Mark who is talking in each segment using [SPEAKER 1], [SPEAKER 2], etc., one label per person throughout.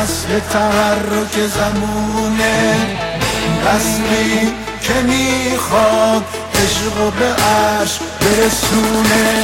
[SPEAKER 1] نسل تحرک زمونه، نسلی که میخواد عشقو به عرش برسونه.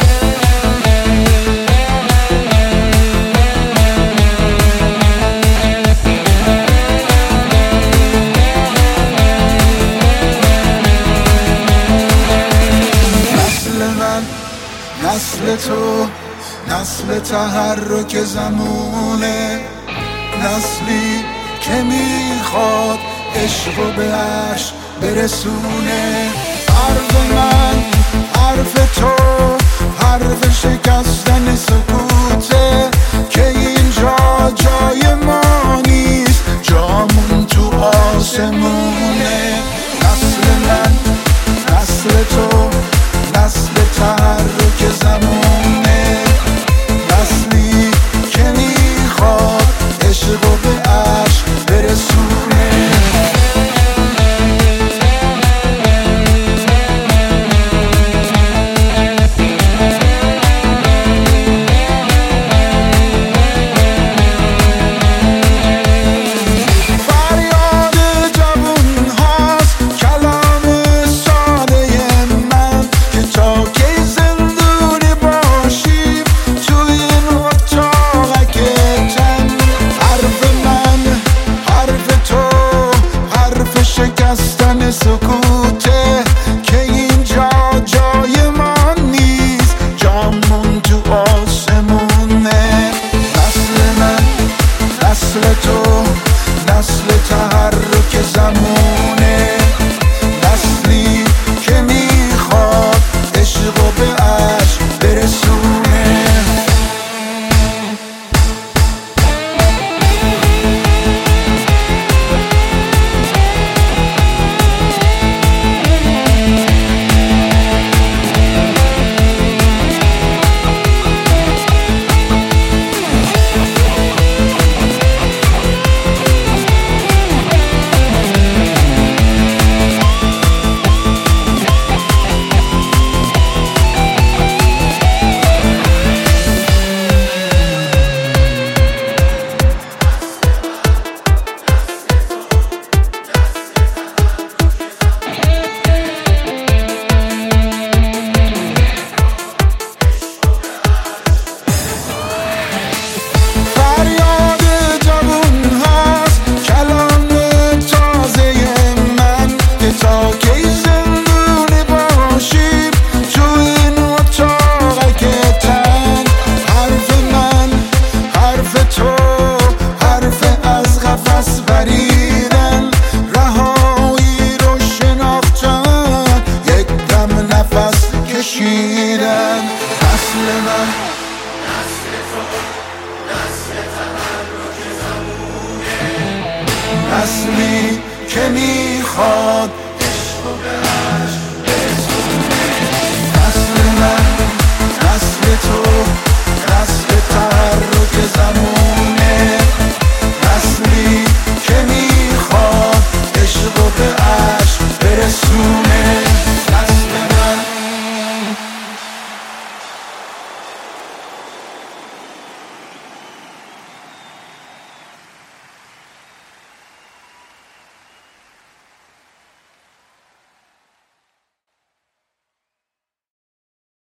[SPEAKER 1] نسل تو نسل تحرک زمونه، نسلی که میخواد عشقو به عرش برسونه. حرف من حرف تو حرف شکستن سکوته، که اینجا جای ما نیست، جامون تو آسمونه. نسل من نسل تو نسل تحرک زمونه، نسلی که میخواد عشقو به عرش برسونه. شکستن سکوته، که اینجا جای ما نیست، جامون تو آسمونه. نسل من نسل تو نسل تحرک زمونه، نسلی که میخواد عشقو به عرش برسونه. نسل من نسل تو نسل تحرک زمونه، نسلی که میخواد